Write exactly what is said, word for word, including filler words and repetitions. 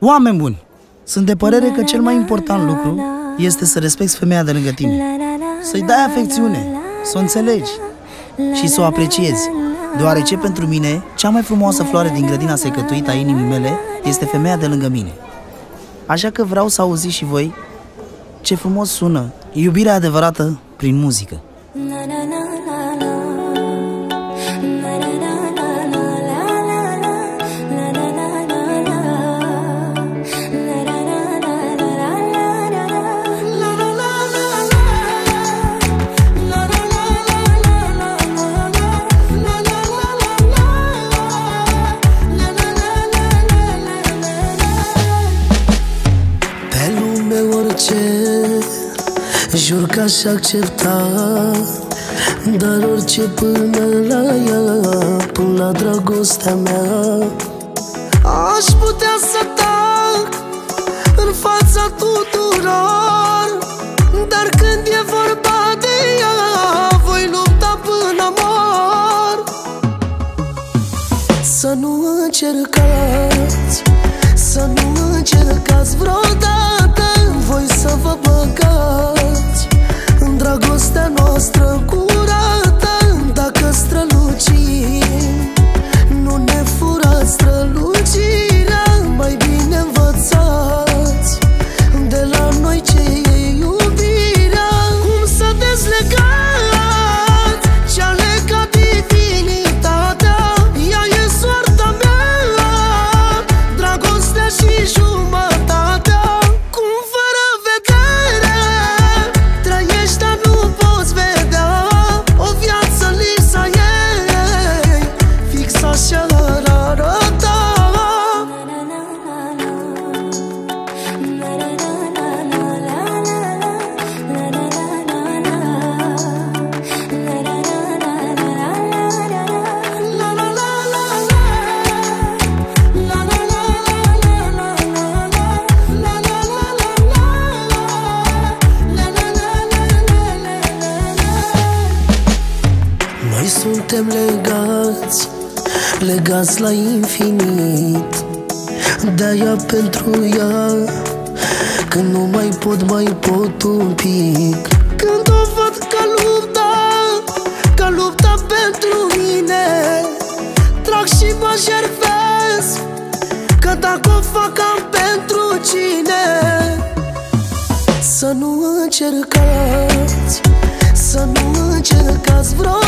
Oameni buni, sunt de părere că cel mai important lucru este să respecti femeia de lângă tine, să-i dai afecțiune, să o înțelegi și să o apreciezi, deoarece pentru mine cea mai frumoasă floare din grădina secătuită a inimii mele este femeia de lângă mine. Așa că vreau să auziți și voi ce frumos sună iubirea adevărată prin muzică. Jur că aș accepta, dar orice până la ea, până la dragostea mea. Aș putea să tac în fața tuturor, dar când e vorba de ea, voi lupta până mor. Să nu încercați, să nu încercați vreodată voi să vă băgați în dragostea noastră curată. Dacă strălucim, nu ne furați strălucirea. Mai bine învățați de la noi ce e iubirea. Cum să dezlegați ce-a legat divinitatea. Ea e soarta mea, dragostea și jumătatea. Cum fără vedere trăiești, dar nu poți vedea o viață lipsa ei, fix așa ar arăta. Noi suntem legați, legați la infinit. De-aia pentru ea, când nu mai pot, mai pot un pic. Când o văd că lupta, că lupta pentru mine, trag și mă jertfesc, că dacă o fac am pentru cine. Să nu încercați, să nu încercați vreo